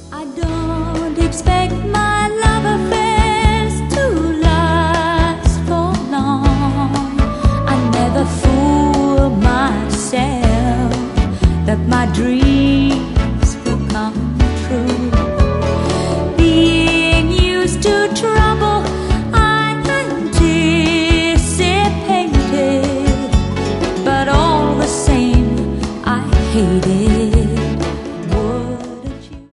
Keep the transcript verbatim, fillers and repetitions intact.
I don't expect my love affairs to last for long. I never fool myself that my dreams